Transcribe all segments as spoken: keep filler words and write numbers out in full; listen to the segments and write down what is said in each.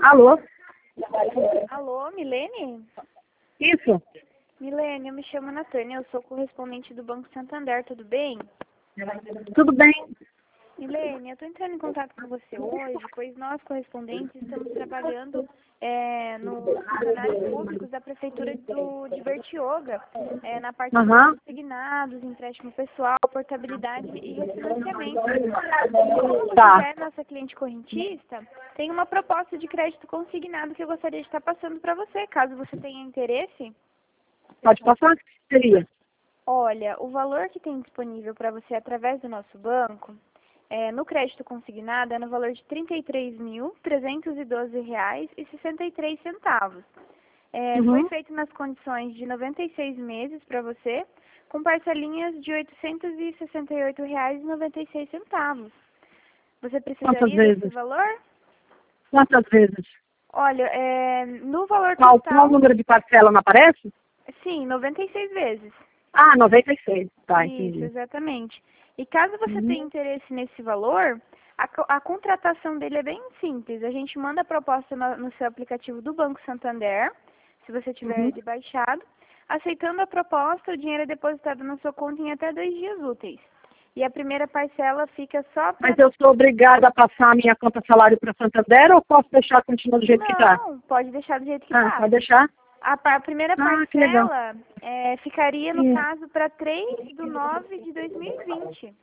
Alô? Alô, Milene? Isso? Milene, eu me chamo Natânia, eu sou correspondente do Banco Santander, tudo bem? Tudo bem? Milene, eu estou entrando em contato com você hoje, pois nós, correspondentes, estamos trabalhando é, nos funcionários públicos da Prefeitura do, de Bertioga, é, na parte Aham. de consignados, empréstimo pessoal, portabilidade e refinanciamento. E como você Tá. é nossa cliente correntista, tem uma proposta de crédito consignado que eu gostaria de estar passando para você, caso você tenha interesse. Pode passar? Seria? Olha, o valor que tem disponível para você através do nosso banco, é, no crédito consignado, é no valor de trinta e três mil, trezentos e doze reais e sessenta e três centavos. É, Uhum. Foi feito nas condições de noventa e seis meses para você, com parcelinhas de oitocentos e sessenta e oito reais e noventa e seis centavos. Você Quantas precisaria desse vezes? valor? Quantas vezes? Olha, é, no valor Qual, qual total, o número de parcela não aparece? sim, noventa e seis vezes. Ah, noventa e seis. Tá, Isso, entendi. exatamente. E caso você Uhum. tenha interesse nesse valor, a, co- a contratação dele é bem simples. A gente manda a proposta no, no seu aplicativo do Banco Santander, se você tiver Uhum. ele baixado. Aceitando a proposta, o dinheiro é depositado na sua conta em até dois dias úteis. E a primeira parcela fica só para... Mas eu sou obrigada a passar a minha conta salário para Santander ou posso deixar continuar do jeito que tá? Não, pode deixar do jeito que Ah, está. pode deixar? A, pa- a primeira Ah, que legal. parcela é, ficaria, no Sim. caso, para três de nove de dois mil e vinte.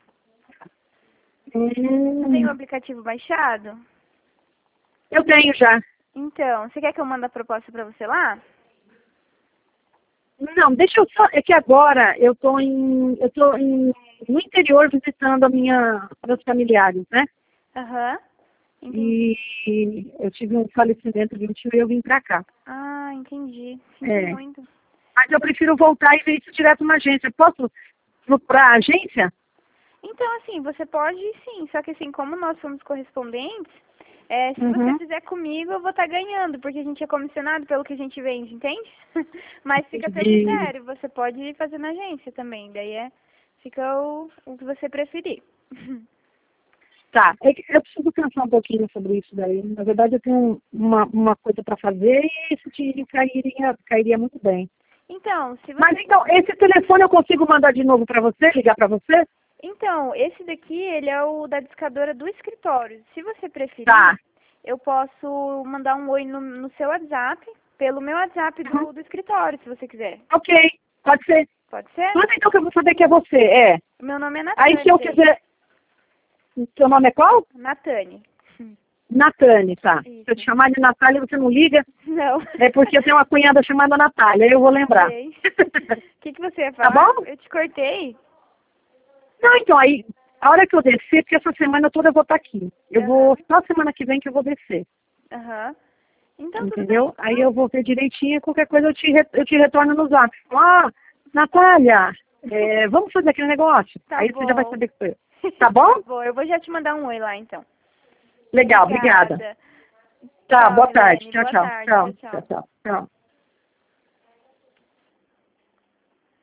Você tem o Hum, aplicativo baixado? eu tenho já. Então, você quer que eu mande a proposta para você lá? Não, deixa eu só. É que agora eu tô em. Eu tô em, no interior visitando a minha, meus familiares, né? Aham. Entendi. E eu tive um falecimento de um tio e eu vim pra cá. Ah, entendi. Sinto É. muito. Mas eu prefiro voltar e ver isso direto na agência. Posso procurar a agência? Então, assim, você pode sim, só que assim, como nós somos correspondentes, é, se você Uhum. fizer comigo, eu vou estar ganhando, porque a gente é comissionado pelo que a gente vende, entende? Mas fica a teu Entendi. critério, você pode fazer na agência também, daí é, fica o, o que você preferir. Tá. É que eu preciso pensar um pouquinho sobre isso daí. Na verdade, eu tenho uma, uma coisa para fazer e isso te cairia, cairia muito bem. Então, se você... Mas então, esse telefone eu consigo mandar de novo para você, ligar para você? Então, esse daqui, ele é o da discadora do escritório. Se você preferir, Tá. eu posso mandar um oi no, no seu WhatsApp, pelo meu WhatsApp do, Uhum. do escritório, se você quiser. Ok, pode ser. Pode ser? Manda então que eu vou saber que é você, é. Meu nome é Aí Natane. se eu daí. quiser... Seu nome é qual? Natane. Natane, tá. Isso. Se eu te chamar de Natália, você não liga? Não. É porque eu tenho uma cunhada chamada Natália, aí eu vou lembrar. Sei. O que, que você ia Tá falar? bom? Eu te cortei. Não, então, aí, a hora que eu descer, porque essa semana toda eu vou estar aqui. Eu vou, Aham. só semana que vem que eu vou descer, Aham. Então, tudo entendeu? bem. Aí eu vou ver direitinho, qualquer coisa eu te, re- eu te retorno no zap. Ah, Natália, é, vamos fazer aquele negócio? Tá Aí você já vai bom. saber que sou eu. Tá bom? Tá bom, eu vou já te mandar um oi lá, então. Legal, obrigada. Tá, Tchau, boa tarde. Milene. Tchau, Boa tchau. tarde. Tchau, Tchau, tchau, tchau. tchau. Tchau.